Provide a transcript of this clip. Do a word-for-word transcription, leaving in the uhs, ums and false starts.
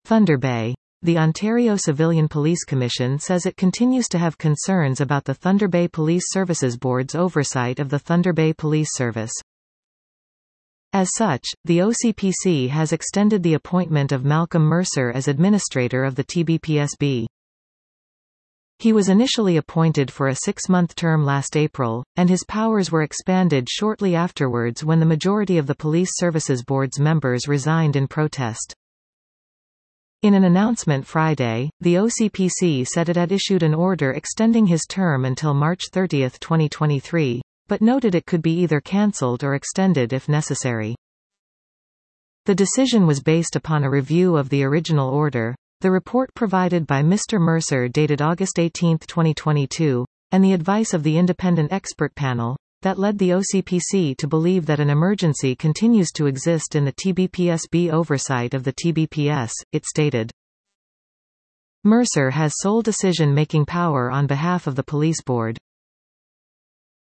Thunder Bay. The Ontario Civilian Police Commission says it continues to have concerns about the Thunder Bay Police Services Board's oversight of the Thunder Bay Police Service. As such, the O C P C has extended the appointment of Malcolm Mercer as administrator of the T B P S B. He was initially appointed for a six-month term last April, and his powers were expanded shortly afterwards when the majority of the Police Services Board's members resigned in protest. In an announcement Friday, the O C P C said it had issued an order extending his term until March thirtieth twenty twenty-three, but noted it could be either cancelled or extended if necessary. The decision was based upon a review of the original order, the report provided by Mister Mercer dated August eighteenth twenty twenty-two, and the advice of the independent expert panel, that led the O C P C to believe that an emergency continues to exist in the T B P S B oversight of the T B P S, it stated. Mercer has sole decision-making power on behalf of the police board.